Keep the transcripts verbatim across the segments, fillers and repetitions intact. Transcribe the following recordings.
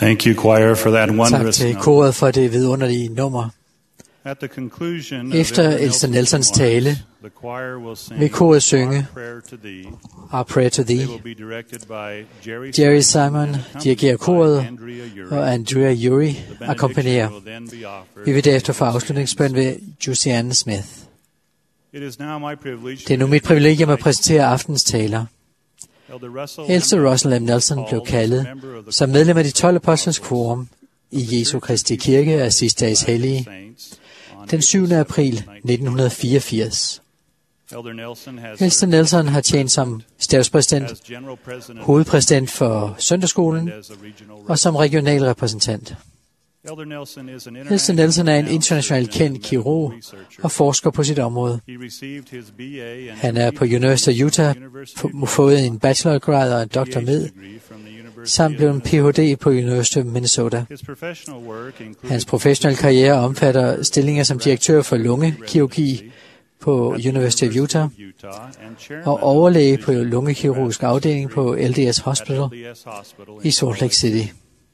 Thank you, choir, for that Tak wondrous til note. koret for det vidunderlige nummer. At the conclusion Efter of Elster Nelson's Nelsons remarks, tale the choir will sing vil koret synge Our Prayer to Thee. Our Prayer to They Thee. will be directed by Jerry, Jerry Simon, Simon and accompanied dirigerer by koret, Andrea Uri. og Andrea Uri The benediction akkompagnerer. will then be offered Vi vil derefter by få Lucianne afslutningsbøn ved Smith. Jusianne Smith. It is now my privilege Det er nu mit privilegium at præsentere aftens taler. Elder Russell Elster Russell M. Nelson blev kaldet som medlem af de tolv apostles quorum i Jesu Kristi Kirke af sidste dages hellige den syvende april nitten fireogfirs. Elster Nelson har tjent som stabspræsident, hovedpræsident for søndagsskolen og som regional repræsentant. Elster Nelson er en internationalt kendt kirurg og forsker på sit område. Han er på University of Utah fået en bachelorgrad og en doktor med, samt blev en P H D på University of Minnesota. Hans professionelle karriere omfatter stillinger som direktør for lungekirurgi på University of Utah og overlæge på lungekirurgisk afdeling på L D S Hospital i Salt Lake City.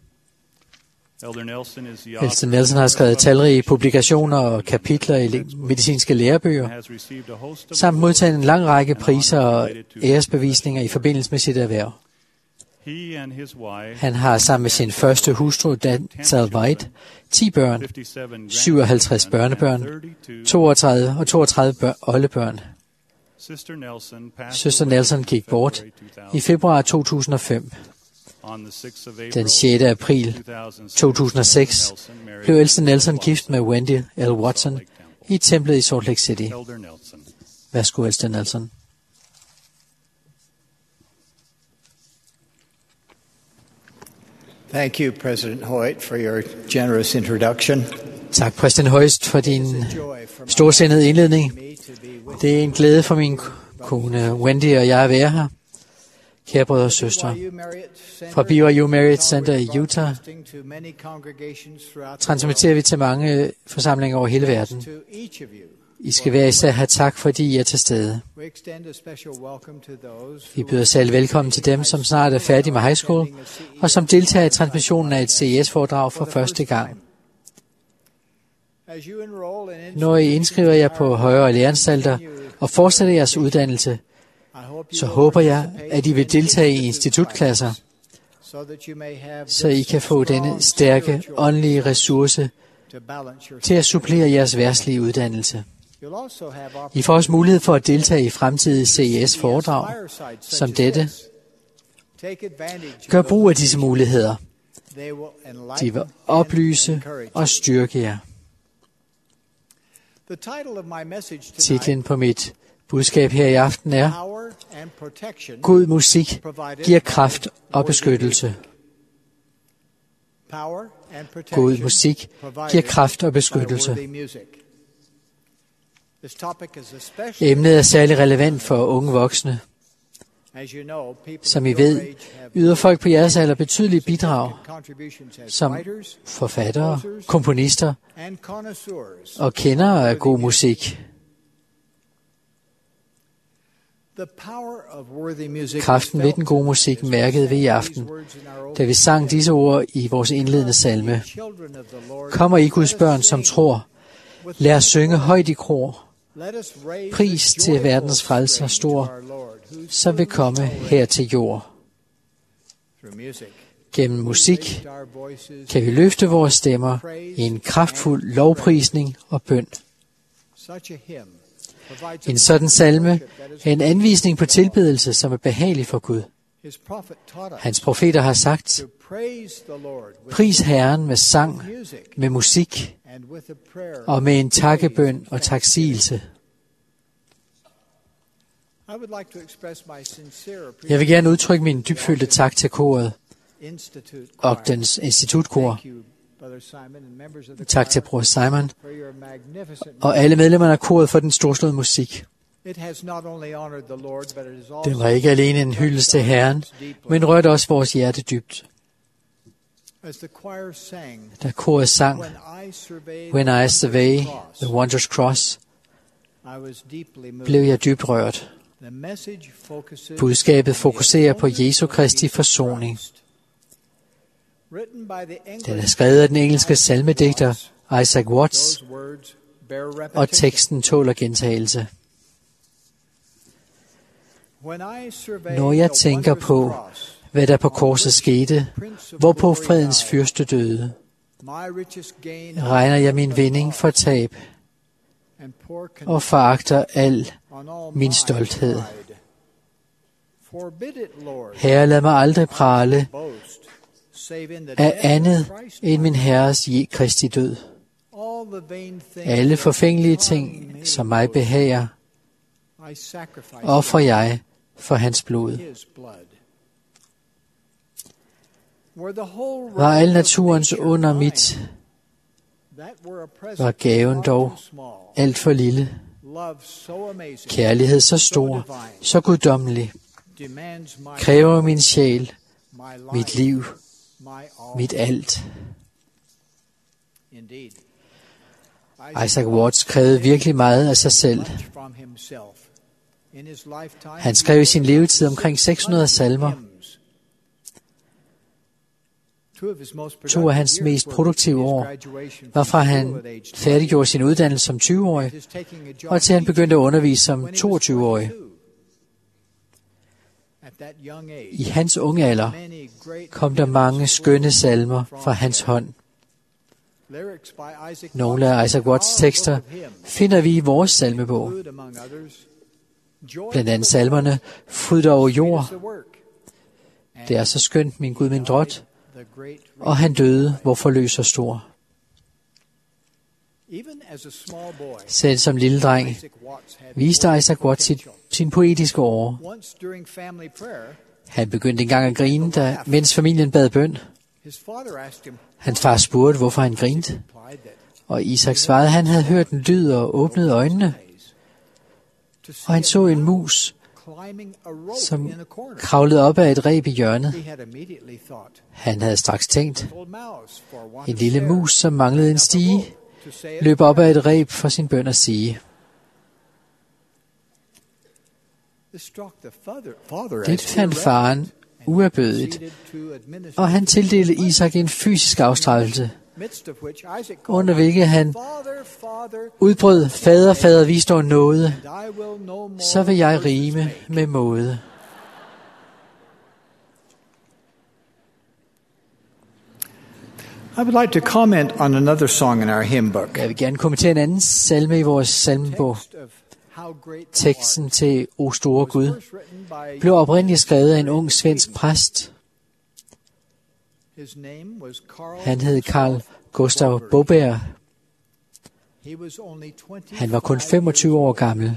Elster Nelson har skrevet talrige publikationer og kapitler i medicinske lærebøger, samt modtaget en lang række priser og æresbevisninger i forbindelse med sit erhverv. Han har sammen med sin første hustru, Danzel White, ti børn, syvoghalvtreds børnebørn, toogtredive og toogtredive bør- oldebørn. Søster Nelson gik bort i februar to tusind og fem. Den sjette april to tusind og seks blev Elster Nelson gift med Wendy L. Watson i templet i Salt Lake City. Værsgo, Elster Nelson. Thank you, President Hoyt, for your generous introduction. Tak, præsident Højst, for din storsindede indledning. Det er en glæde for min kone Wendy og jeg at være her. Kære brødre og søstre, fra B Y U Marriott Center i Utah transmitterer vi til mange forsamlinger over hele verden. I skal hver især have tak, fordi I er til stede. Vi byder selv velkommen til dem, som snart er færdige med high school, og som deltager i transmissionen af et C S-foredrag for første gang. Når I indskriver jer på højere læreanstalter og fortsætter jeres uddannelse, så håber jeg, at I vil deltage i institutklasser, så I kan få denne stærke åndelige ressource til at supplere jeres verdslige uddannelse. I får også mulighed for at deltage i fremtidige C S-foredrag som dette. Gør brug af disse muligheder. De vil oplyse og styrke jer. Titlen på mit budskab her i aften er: God musik giver kraft og beskyttelse. God musik giver kraft og beskyttelse. Emnet er særlig relevant for unge voksne. Som I ved, yder folk på jeres alder betydelige bidrag som forfattere, komponister og kendere af god musik. Kraften ved den gode musik mærkede vi i aften, da vi sang disse ord i vores indledende salme. Kommer I Guds børn, som tror, lad os synge højt i kor. Pris til verdens frelser stor, som vil komme her til jord. Gennem musik kan vi løfte vores stemmer i en kraftfuld lovprisning og bøn. En sådan salme er en anvisning på tilbedelse, som er behagelig for Gud. Hans profeter har sagt: pris Herren med sang, med musik og med en takkebøn og taksigelse. Jeg vil gerne udtrykke min dybfølte tak til koret, Ogdens Institutkor. Tak til bror Simon og alle medlemmerne af koret for den storslåede musik. Den var ikke alene en hyldest til Herren, men rørte også vores hjerte dybt. Da koret sang, When I survey the wondrous cross, blev jeg dybt rørt. Budskabet fokuserer på Jesu Kristi forsoning. Den er skrevet af den engelske salmedigter Isaac Watts, og teksten tåler gentagelse. Når jeg tænker på, hvad der på korset skete, hvorpå fredens fyrste døde, regner jeg min vinding for tab og foragter al min stolthed. Herre, lad mig aldrig prale af andet end min Herres Kristi død. Alle forfængelige ting, som mig behager, ofrer jeg for hans blod. Var al naturens under mit, var gaven dog alt for lille. Kærlighed så stor, så guddommelig, kræver min sjæl, mit liv, mit alt. Isaac Watts krævede virkelig meget af sig selv. Han skrev i sin levetid omkring seks hundrede salmer. To af hans mest produktive år var fra han færdiggjorde sin uddannelse som tyve-årig, og til han begyndte at undervise som toogtyve-årig. I hans unge alder kom der mange skønne salmer fra hans hånd. Nogle af Isaac Watts tekster finder vi i vores salmebog. Blandt andet salmerne, Fryd over jord, det er så skønt, min Gud, min drot, og han døde, hvor forløs så stor. Selv som lille dreng viste Isaac Watts sit, sin poetiske åre. Han begyndte engang at grine, da, mens familien bad bøn. Hans far spurgte, hvorfor han grinte, og Isak svarede, at han havde hørt en lyd og åbnede øjnene, og han så en mus, som kravlede op ad et reb i hjørnet. Han havde straks tænkt, en lille mus, som manglede en stige, løb op ad et reb for sin bøn at sige. Det fandt faren uerbødigt, og han tildelte Isak en fysisk afstraffelse, under hvilket han udbrød, fader, fader, vis dog nåde, så vil jeg rime med måde. I would like to comment on another song in our hymn book. Jeg vil gerne kommentere en anden salme i vores salmebog. Teksten til O store Gud blev oprindeligt skrevet af en ung svensk præst. Han hed Carl Gustav Boberg. Han var kun femogtyve år gammel.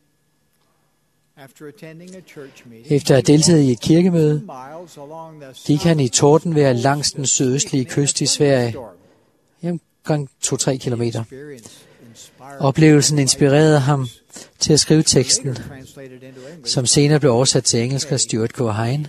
Efter at have deltaget i et kirkemøde, gik han i tordenvejr langs den sydøstlige kyst i Sverige, omkring to-tre kilometer. Oplevelsen inspirerede ham til at skrive teksten, som senere blev oversat til engelsk af Stuart K. Hine.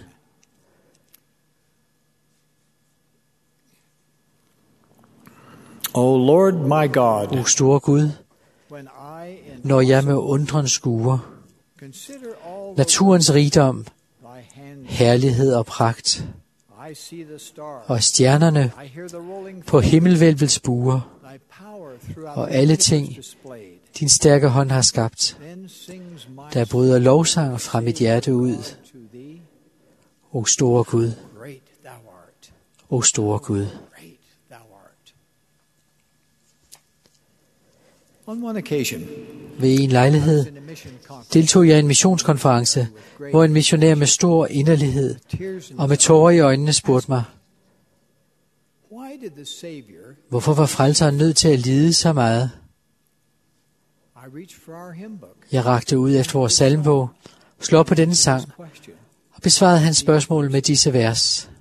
O Lord my God, O store Gud, når jeg med undren skuer naturens rigdom, herlighed og pragt, og stjernerne på himmelvælvets buer, og alle ting, din stærke hånd har skabt, der bryder lovsang fra mit hjerte ud. O store Gud, o store Gud. Ved en lejlighed deltog jeg i en missionskonference, hvor en missionær med stor inderlighed og med tårer i øjnene spurgte mig, hvorfor var frelseren nødt til at lide så meget? Jeg rakte ud efter vores salmebog, slog op på denne sang og besvarede hans spørgsmål med disse vers.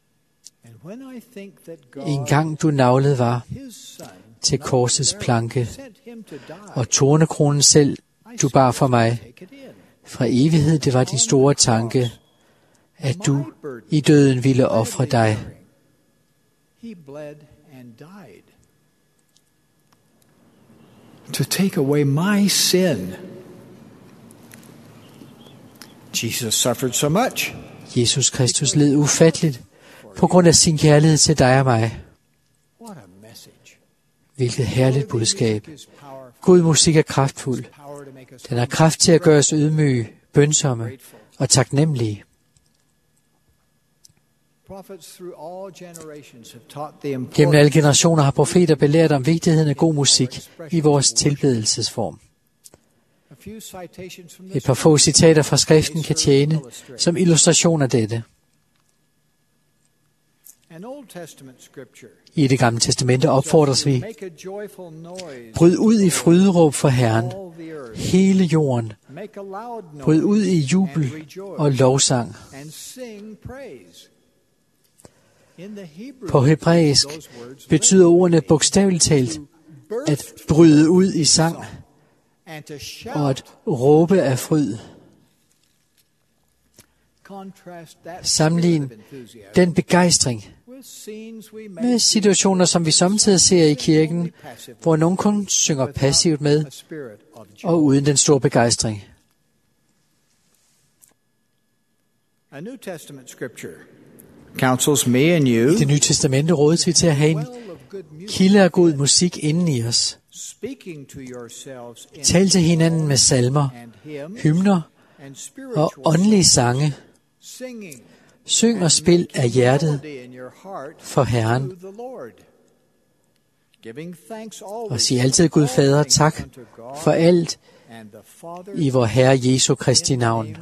En gang du navlet var til korsets planke, og tornekronen selv du bar for mig. Fra evighed det var din store tanke, at du i døden ville ofre dig. To take away my sin. Jesus suffered so much. Jesus Kristus led ufatteligt på grund af sin kærlighed til dig og mig. Hvilket herligt budskab. God musik er kraftfuld. Den har kraft til at gøre os ydmyge, bønsomme og taknemmelige. Gennem alle generationer har profeter belært om vigtigheden af god musik i vores tilbedelsesform. Et par få citater fra skriften kan tjene som illustration af dette. I det gamle testamente opfordres vi: bryd ud i fryderåb for Herren, hele jorden. Bryd ud i jubel og lovsang. På hebræisk betyder ordene bogstaveligt talt at bryde ud i sang og at råbe af fryd. Sammenlign den begejstring med situationer, som vi samtidig ser i kirken, hvor nogen kun synger passivt med og uden den store begejstring. I det nye testamente rådes vi til at have en kilde af god musik inden i os. Tal til hinanden med salmer, hymner og åndelige sange. Syng og spil af hjertet for Herren. Og sig altid Gud Fader tak for alt i vor Herre Jesu Kristi navn.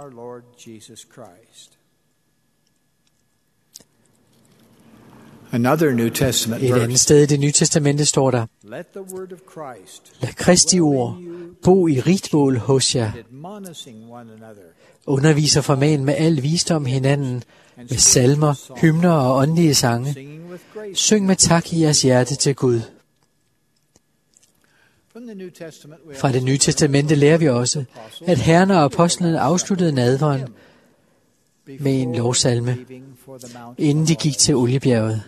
Et andet sted i det nye testamente står der: lad Kristi ord bo i rigt mål hos jer. Undervis og forman med al visdom hinanden med salmer, hymner og åndelige sange. Syng med tak i jeres hjerte til Gud. Fra det nye testamente lærer vi også, at Herren og apostlene afsluttede nadveren med en lovsalme, inden de gik til Oliebjerget.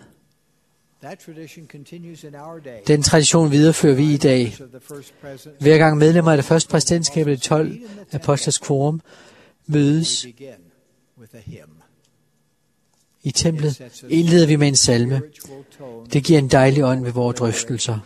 Den tradition viderefører vi i dag. Hver gang medlemmer af det første præsidentskab af de tolv apostlers quorum mødes i templet, indleder vi med en salme. Det giver en dejlig ånd ved vores drøftelser.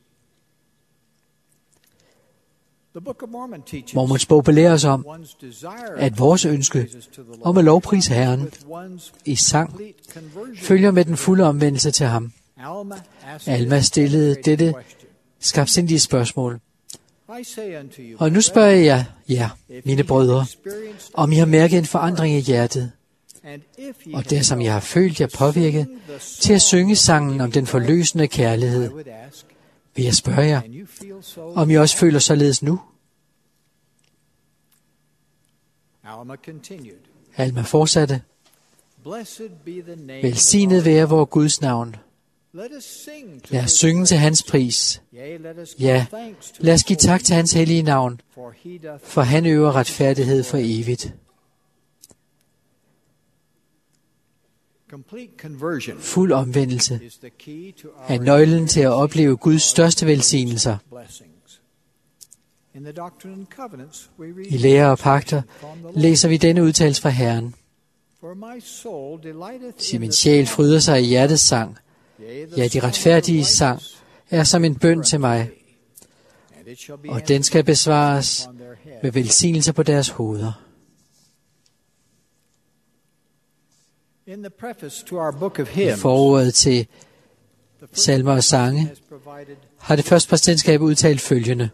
Mormons bog belærer os om, at vores ønske om at lovprise Herren i sang følger med den fulde omvendelse til ham. Alma stillede dette skarpsindige spørgsmål. Og nu spørger jeg jer, mine brødre, om I har mærket en forandring i hjertet, og der som jeg har følt jer påvirket til at synge sangen om den forløsende kærlighed, vil jeg spørge jer, om I også føler således nu? Alma fortsatte: velsignet være vor Guds navn. Lad os synge til hans pris. Ja, lad os give tak til hans hellige navn, for han øver retfærdighed for evigt. Fuld omvendelse er nøglen til at opleve Guds største velsignelser. I lære og pagter læser vi denne udtalelse fra Herren. Sig, min sjæl fryder sig i hjertets sang. Ja, de retfærdige sang er som en bøn til mig, og den skal besvares med velsignelse på deres hoveder. I forordet til salmer og sange har det første præsidentskab udtalt følgende: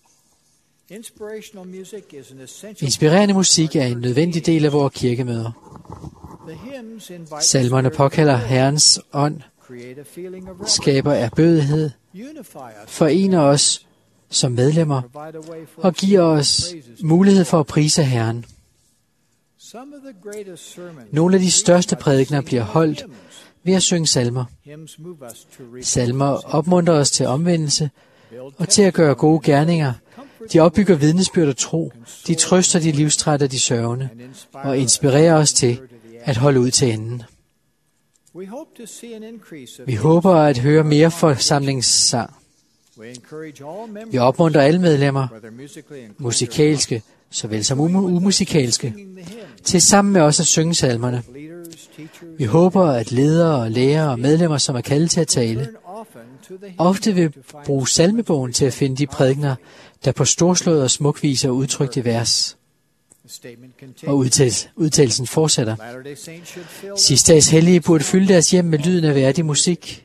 inspirerende musik er en nødvendig del af vores kirkemøder. Salmerne påkalder Herrens ånd, skaber erbødighed, forener os som medlemmer og giver os mulighed for at prise Herren. Nogle af de største prædikener bliver holdt ved at synge salmer. Salmer opmuntrer os til omvendelse og til at gøre gode gerninger. De opbygger vidnesbyrd og tro. De trøster de livstrætte og de sørgende og inspirerer os til at holde ud til enden. Vi håber at høre mere forsamlingssang. Vi opmuntrer alle medlemmer, musikalske såvel som umusikalske, til sammen med os at synge salmerne. Vi håber, at ledere og lærere og medlemmer, som er kaldet til at tale, ofte vil bruge salmebogen til at finde de prædikener, der på storslået og smuk vis er udtrykt i vers. Og udtales, udtalelsen fortsætter. Sidste dags hellige burde fylde deres hjem med lyden af værdig musik.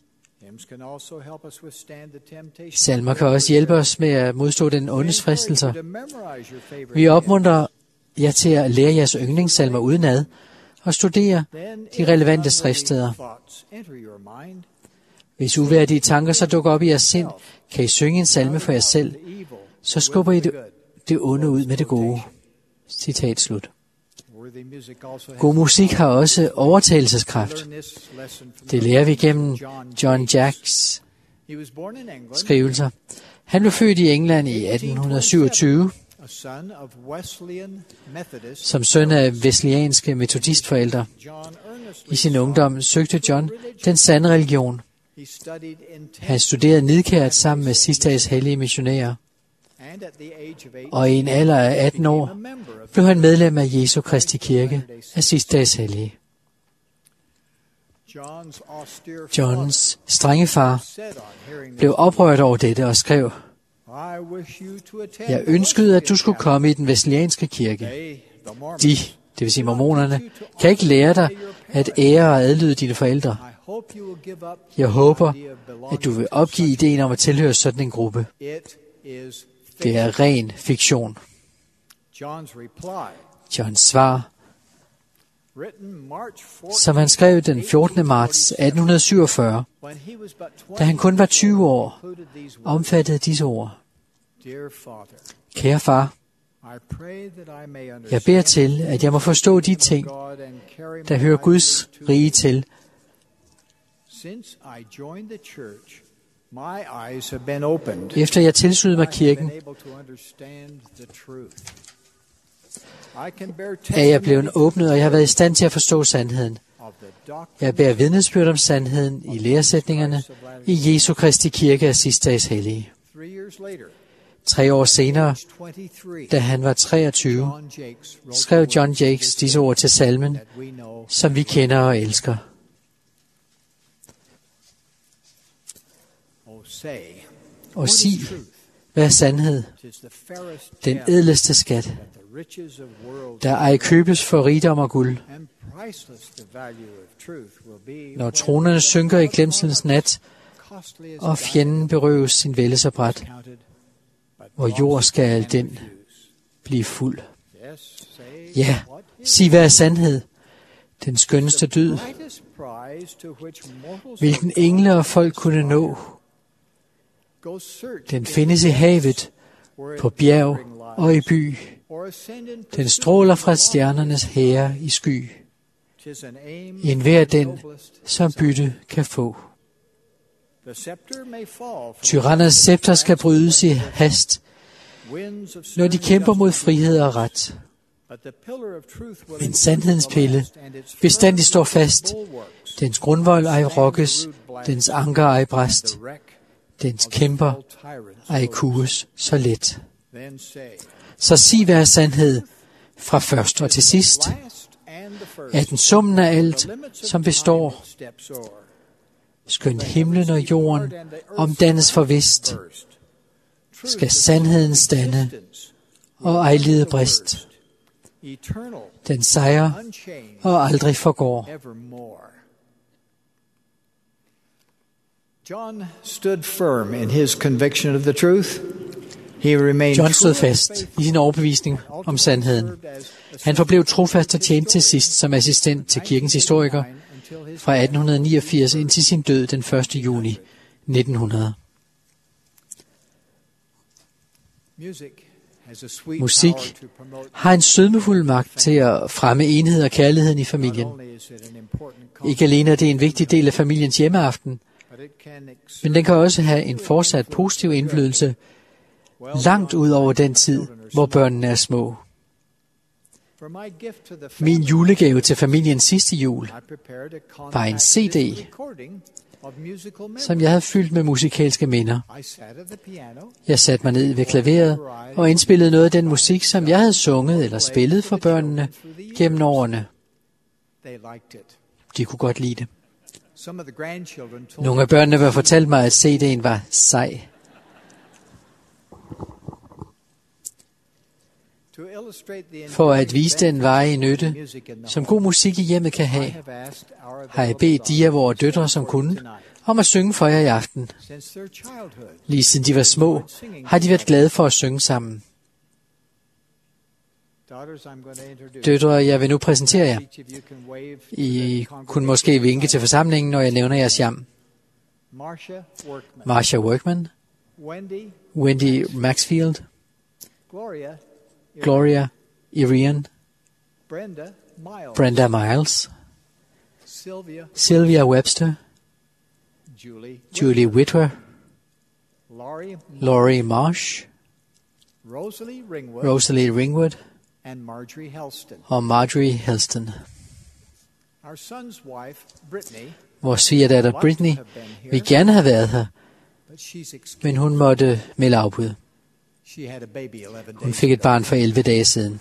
Salmer kan også hjælpe os med at modstå den ondes fristelser. Vi opmuntrer jer til at lære jeres yndlingssalmer udenad og studere de relevante skriftsteder. Hvis uværdige tanker så dukker op i jeres sind, kan I synge en salme for jer selv, så skubber I det, det onde ud med det gode. Citat slut. God musik har også overtagelseskraft. Det lærer vi gennem John Jacks skrivelser. Han blev født i England i atten syvogtyve som søn af wesleyanske metodistforældre. I sin ungdom søgte John den sande religion. Han studerede nidkært sammen med sidste dags hellige missionærer. Og i en alder af atten år blev han medlem af Jesu Kristi Kirke af sidste dags hellige. Johns strenge far blev oprørt over dette og skrev, jeg ønskede, at du skulle komme i den wesleyanske kirke. De, det vil sige mormonerne, kan ikke lære dig at ære og adlyde dine forældre. Jeg håber, at du vil opgive ideen om at tilhøre sådan en gruppe. Det er ren fiktion. Johns svar, som han skrev den fjortende marts atten syvogfyrre, da han kun var tyve år, omfattede disse ord. Kære far, jeg beder til, at jeg må forstå de ting, der hører Guds rige til. Efter jeg tilsluttede mig kirken, er jeg blevet åbnet, og jeg har været i stand til at forstå sandheden. Jeg bærer vidnesbyrd om sandheden i læresætningerne i Jesu Kristi Kirke af sidste dags hellige. Tre år senere, da han var treogtyve, skrev John Jakes disse ord til salmen, som vi kender og elsker. Og sig, hvad er sandhed? Den ædleste skat, der ej købes for rigdom og guld. Når tronerne synker i glemselens nat, og fjenden berøves sin vældesopret, hvor jord skal al den blive fuld. Ja, sig hvad er sandhed? Den skønneste dyd, hvilken engle og folk kunne nå. Den findes i havet, på bjerg og i by. Den stråler fra stjernernes hære i sky. En hver den, som bytte kan få. Tyranners scepter skal brydes i hast, når de kæmper mod frihed og ret. Men sandhedens pille bestandig står fast. Dens grundvold ej rokkes, dens anker ej bræst. Dens kæmper ej kuges så let. Så sig hvad er sandhed fra først og til sidst, at den summen af alt, som består, skønt himlen og jorden omdannes forvist, skal sandheden stande og ej lide brist. Den sejrer og aldrig forgår. John stood firm in his conviction of the truth. He remained John stod fast i sin overbevisning om sandheden. Han forblev trofast og tjente til sidst som assistent til kirkens historiker fra atten niogfirs indtil sin død den første juni nitten hundrede. Musik har en sødmefuld magt til at fremme enhed og kærligheden i familien. Ikke alene er det en vigtig del af familiens hjemmeaften, men den kan også have en fortsat positiv indflydelse langt ud over den tid, hvor børnene er små. Min julegave til familien sidste jul var en C D, som jeg havde fyldt med musikalske minder. Jeg satte mig ned ved klaveret og indspillede noget af den musik, som jeg havde sunget eller spillet for børnene gennem årene. De kunne godt lide det. Nogle af børnene vil fortælle mig, at C D'en var sej. For at vise den varige nytte, som god musik i hjemmet kan have, har jeg bedt de af vores døtre, som kunne, om at synge for jer i aften. Lige siden de var små, har de været glade for at synge sammen. Døtre, jeg vil nu præsentere jer. I kunne måske vinke til forsamlingen, når jeg nævner jeres hjem. Marcia Workman, Wendy Maxfield, Gloria Irian, Brenda Miles, Sylvia Webster, Julie Whitwer, Laurie Marsh, Rosalie Ringwood og Marjorie Helston. Vores svigerdatter Brittany ville gerne have været her, men hun måtte melde afbud. Hun fik et barn for elleve dage siden.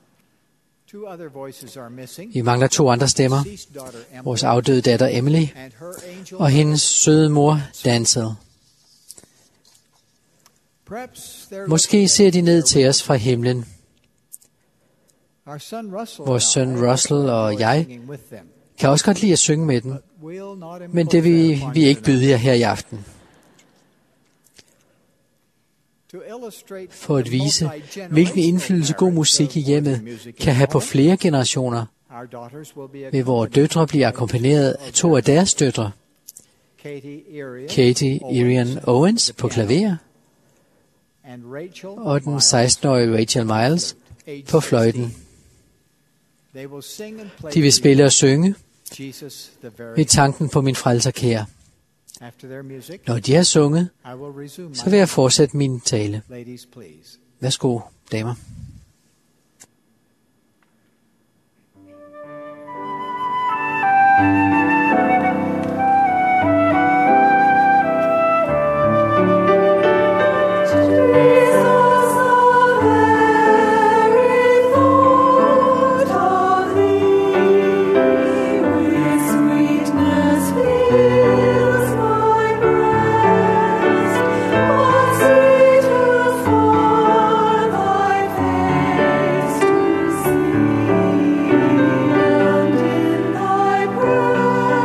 Vi mangler to andre stemmer. Vores afdøde datter Emily og hendes søde mor Dancel. Måske ser de ned til os fra himlen. Vores søn Russell og jeg kan også godt lide at synge med dem, men det vil vi ikke byde jer her i aften. For at vise, hvilken indflydelse god musik i hjemmet kan have på flere generationer, vil vores døtre blive akkompagneret af to af deres døtre, Katie Irian Owens på klaver, og den seksten-årige Rachel Miles på fløjten. De vil spille og synge ved tanken på min frelser kære. Når de har sunget, så vil jeg fortsætte min tale. Værsgo, damer. Thank you.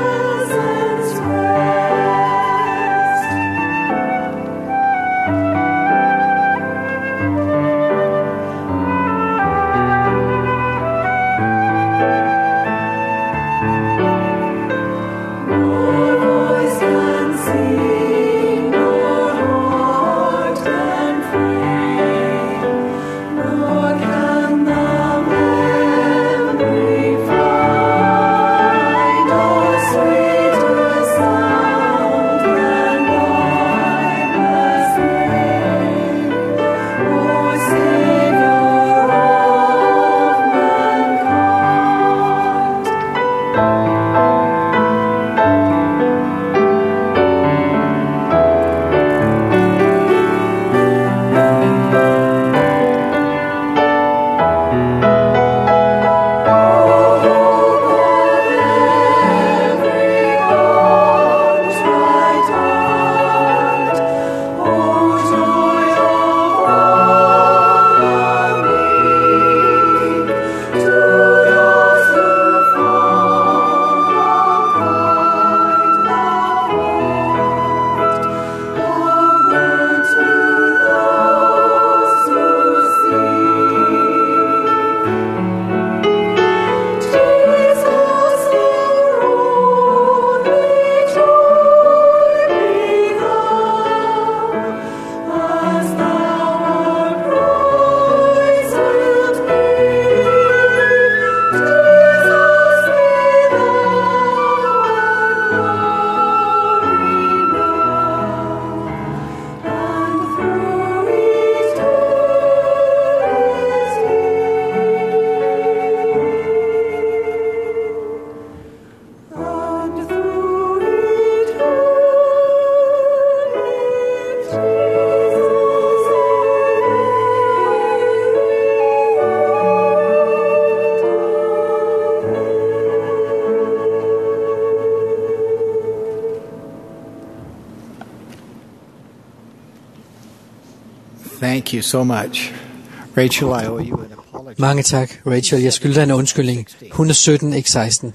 Thank you so much. Rachel, I owe you an apology. Mange tak, Rachel. Jeg skylder dig en undskyldning. hun er sytten, ikke seksten.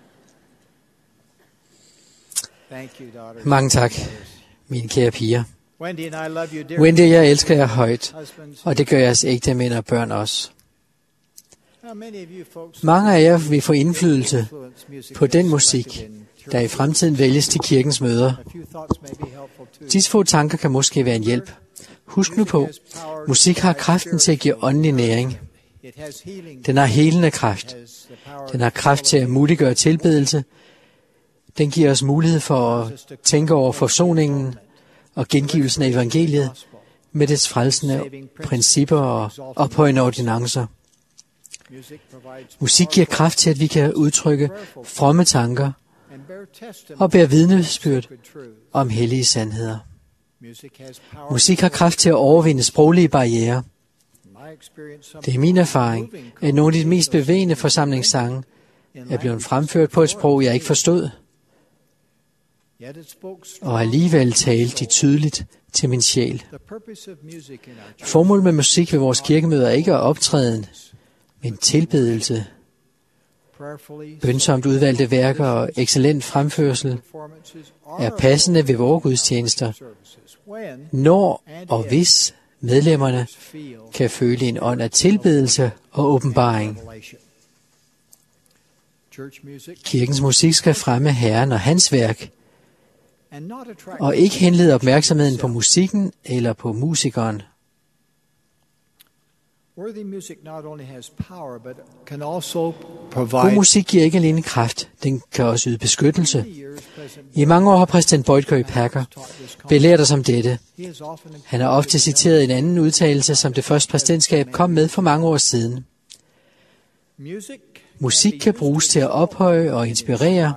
Thank you, daughter. Mange tak, mine kære piger. Wendy and I love you dearly. Wendy, jeg elsker jer højt, Husbands. og det gør jeres ægte mænd og børn også. How many of you folks Mange af jer vil få indflydelse influence music på den that's musik, selected in church? der i fremtiden vælges til kirkens møder. A few thoughts may be helpful too. Disse få tanker kan måske være en hjælp. Husk nu på, musik har kraften til at give åndelig næring. It has healing. Den har helende kraft. Has the power Den har kraft til at muliggøre tilbedelse. Den giver os mulighed for at tænke over forsoningen og gengivelsen af evangeliet med dets frelsende principper og ophøjende ordinancer. Music provides Musik giver kraft til, at vi kan udtrykke fromme tanker and bear testimony og bære vidnesbyrd to truth. om hellige sandheder. Music has power. Musik har kraft til at overvinde sproglige barrierer. In my experience, some Det er min erfaring, at nogle af de mest bevægende forsamlingssange er blevet fremført på et sprog, jeg ikke forstod, yet it spoke og alligevel talte de tydeligt til min sjæl. the purpose of music in our church. Formålet med musik ved vores kirkemøder er ikke at optræden, men tilbedelse, Prayerfully bønsomt udvalgte værker og excellent fremførsel performances er are passende ved vores gudstjenester, services when når og hvis medlemmerne feel kan føle en ånd af tilbedelse og åbenbaring. revelation. Church music Kirkens musik skal fremme Herren og hans værk, and not attract og ikke henlede opmærksomheden på musikken eller på musikeren. worthy music not only has power but can also God provide musik giver ikke alene kraft, den kan også yde beskyttelse. years President I mange år har præsident Boyd K. Packer taught this concept. belært os om dette. He has often Han har ofte citeret en anden udtalelse, som det første præsidentskab kom med for mange år siden. music Musik kan bruges til at ophøje og inspirere,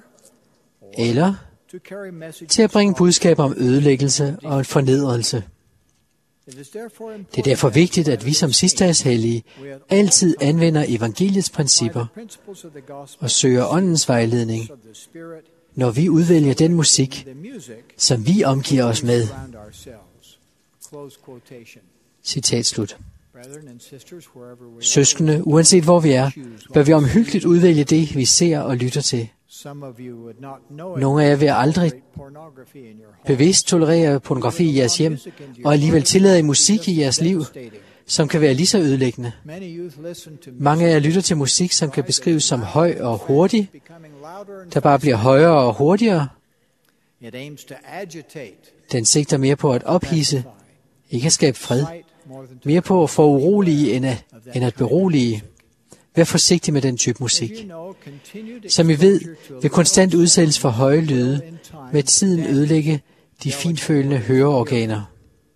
eller to carry messages til at bringe budskaber om ødelæggelse og en fornedrelse. It is therefore Det er derfor vigtigt, at vi som sidstedagshellige altid anvender evangeliets principper principles of the gospel og søger åndens vejledning, of the spirit når vi udvælger den musik, the music som vi omgiver os med. around ourselves. Close quotation. Citat slut. Brethren and sisters, wherever we are, Søskende, uanset hvor vi er, bør vi omhyggeligt udvælge det, vi ser og lytter til. some of you would not know Nogle af jer vil aldrig pornography in your home. bevidst tolerere pornografi i jeres hjem, og alligevel tillade musik i jeres liv, som kan være lige så ødelæggende. Many youth listen to Mange af jer lytter til musik, som kan beskrives som høj og hurtig, becoming louder and der bare bliver højere og hurtigere. it aims to agitate, Den sigter mere på at ophidse, ikke at skabe fred, fight more than to mere på at forurolige end at, end at berolige. Vær forsigtig med den type musik. you know, continued Som I ved, exposure to vil konstant udsættes for høje lyde med tiden ødelægge de finfølende høreorganer.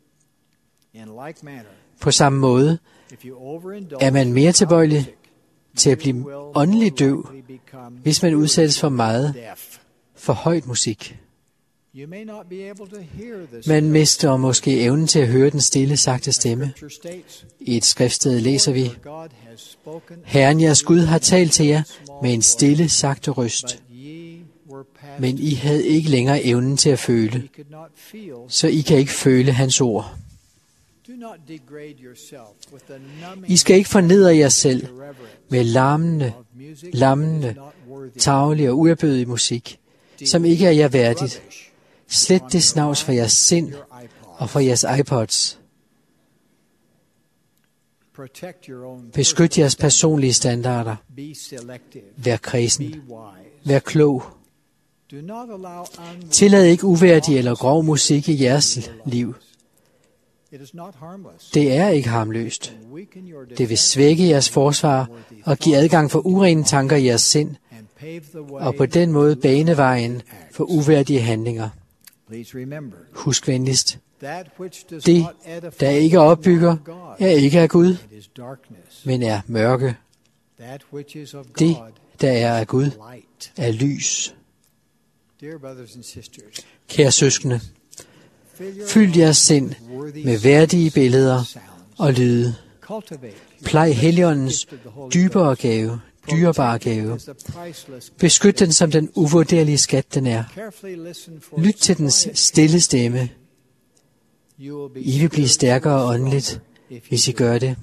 in like manner. På samme måde If you overindulge er man mere tilbøjelig til at blive åndelig døv, you become hvis man udsættes for meget deaf. for højt musik. You may not be able to hear the Man mister måske evnen til at høre den stille, sagte stemme. scripture states. I et skriftsted læser vi, God has spoken, Herren jeres Gud har talt til jer med en stille, sagte røst, but ye were past. men I havde ikke længere evnen til at føle, Ye could not feel. så I kan ikke føle hans ord. Do not degrade yourself with the numbing I skal ikke fornedre jer selv irreverence med larmende, of music lammende, that is not worthy. tarvelig og uerbødig musik, som ikke er jer værdigt. Slet det snavs fra jeres sind Your iPod. og fra jeres iPods. Protect your own Beskyt jeres personlige standarder. Be selective. Vær kredsen. Be wise. Vær klog. Do not allow unwanted. Tillad ikke uværdig eller grov musik i jeres liv. It is not harmless. Det er ikke harmløst. Weaken your Det vil defense svække jeres forsvar og give adgang for urene tanker i jeres sind, and pave the way. og på den måde bane vejen for uværdige handlinger. Please remember, Husk venligst, that which does det, not edify der ikke is not opbygger, of God. er ikke af Gud, It is darkness. men er mørke. That which is of Det, God, der er af Gud, light. er lys. Dear brothers and sisters, Kære søskende, fill your fyld jeres hearts sind with worthy med værdige billeder sounds. og lyde. Cultivate Plej Helligåndens dybere gave, dyrebare gave. as the priceless. Beskyt den som den uvurderlige skat, den er. Carefully listen for Lyt its til dens quiet stille stemme. I vil blive stærkere åndeligt, hvis I gør det.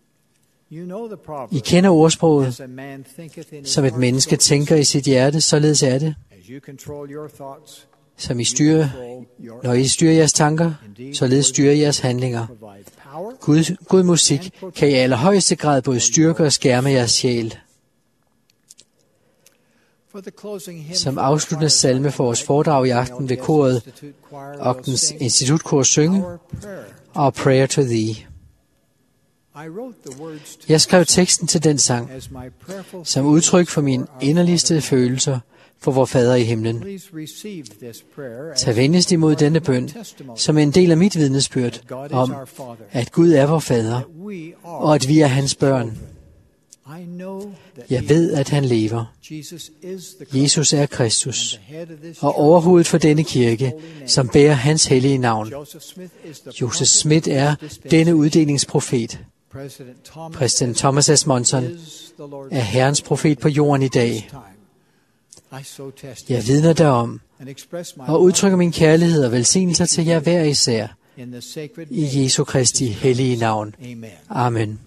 I kender ordsproget, som et menneske tænker i sit hjerte, således er det. Som I styrer, når I styrer jeres tanker, således styrer jeres handlinger. Gud, god musik kan i allerhøjeste grad både styrke og skærme jeres sjæl. Som afsluttende salme for vores foredrag i aften vil koret Ogdens Institutkor synge Our Prayer to Thee. Jeg skrev teksten til den sang, som udtryk for mine inderligste følelser for vor Fader i himlen. Tag venligst imod denne bøn, som er en del af mit vidnesbyrd om, at Gud er vor Fader, og at vi er hans børn. Jeg ved, at han lever. Jesus er Kristus, og overhovedet for denne kirke, som bærer hans hellige navn. Joseph Smith er denne uddelingsprofet. Præsident Thomas S. Monson er Herrens profet på jorden i dag. Jeg vidner derom, og udtrykker min kærlighed og velsignelser til jer hver især, i Jesu Kristi hellige navn. Amen.